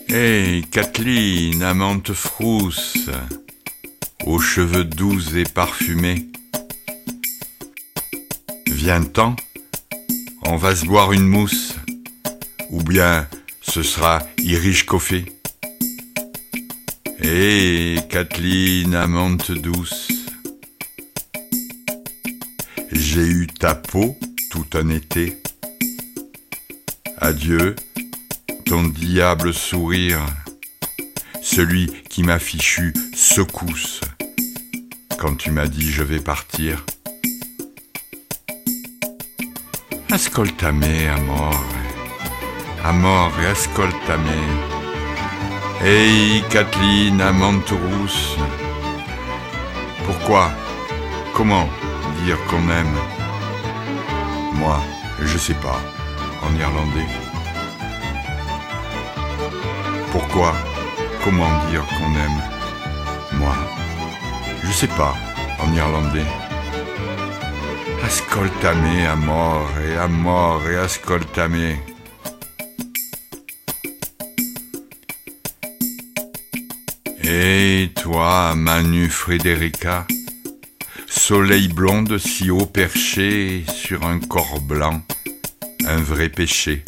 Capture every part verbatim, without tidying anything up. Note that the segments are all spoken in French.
Hey, Kathleen, amante frousse, aux cheveux doux et parfumés, viens-t'en, on va se boire une mousse, ou bien ce sera Irish Coffee. Hey, Kathleen, amante douce, j'ai eu ta peau tout un été. Adieu, ton diable sourire, celui qui m'a fichu secousse quand tu m'as dit je vais partir. Ascoltame, amore, amore, ascoltame. Hey, Kathleen, amante rousse, pourquoi, comment dire qu'on aime? Moi, je sais pas, en irlandais. Pourquoi, comment dire qu'on aime? Moi, je sais pas, en irlandais. Ascoltame, amore, amore, ascoltame. Et toi, Manu Frederica, soleil blonde si haut perché sur un corps blanc, un vrai péché.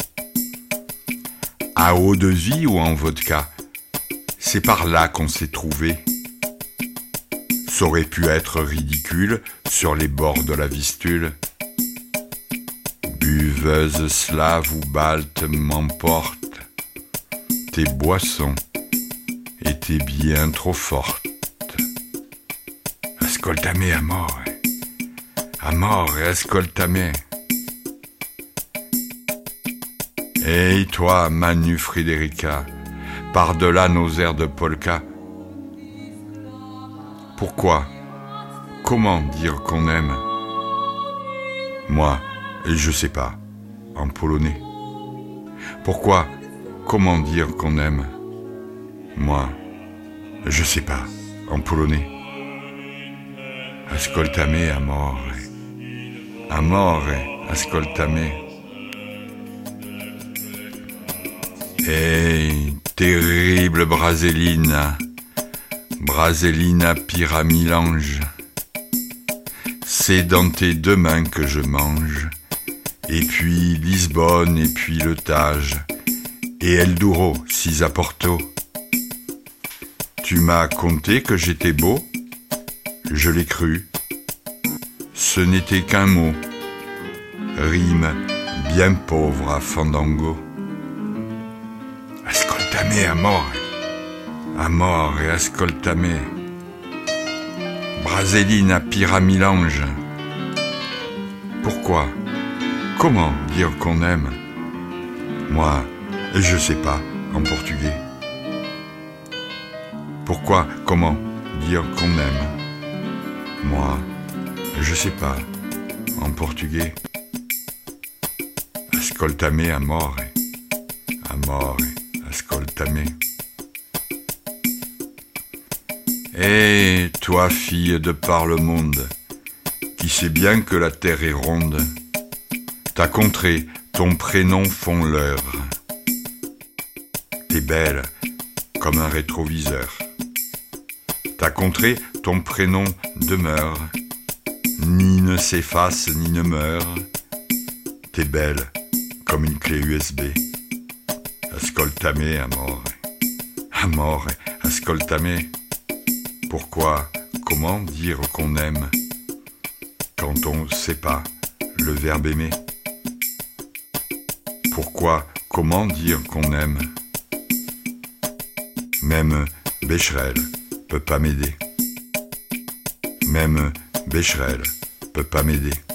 À eau de vie ou en vodka, c'est par là qu'on s'est trouvé. Ça aurait pu être ridicule sur les bords de la Vistule. Buveuse slave ou balte m'emporte, tes boissons étaient bien trop fortes. Ascoltame, amore, amore, ascoltame. Et toi, Manu Frederica, par-delà nos airs de polka, pourquoi, comment dire qu'on aime? Moi, je sais pas, en polonais. Pourquoi, comment dire qu'on aime? Moi, je sais pas, en polonais. Ascoltame, amore, amore, ascoltame. Hey, terrible Braselina, Braselina pyramilange, c'est dans tes deux mains que je mange, et puis Lisbonne, et puis le Tage, et El Douro, si à Porto. Tu m'as conté que j'étais beau, je l'ai cru, ce n'était qu'un mot, rime bien pauvre à Fandango. Ascoltame, amore, amore, ascoltame. Braselina pyramilange. Pourquoi, comment dire qu'on aime? Moi, je sais pas, en portugais. Pourquoi, comment dire qu'on aime? Moi, je sais pas, en portugais. Ascoltame, amore, amore, ascoltame. Et toi, fille de par le monde, qui sais bien que la terre est ronde, ta contrée, ton prénom font l'heure. T'es belle comme un rétroviseur. Ta contrée, ton prénom demeure, ni ne s'efface ni ne meurt. T'es belle comme une clé U S B. Ascoltame, amore, amore, ascoltame. Pourquoi, comment dire qu'on aime quand on sait pas le verbe aimer? Pourquoi, comment dire qu'on aime? Même Becherel peut pas m'aider. Même Becherel peut pas m'aider.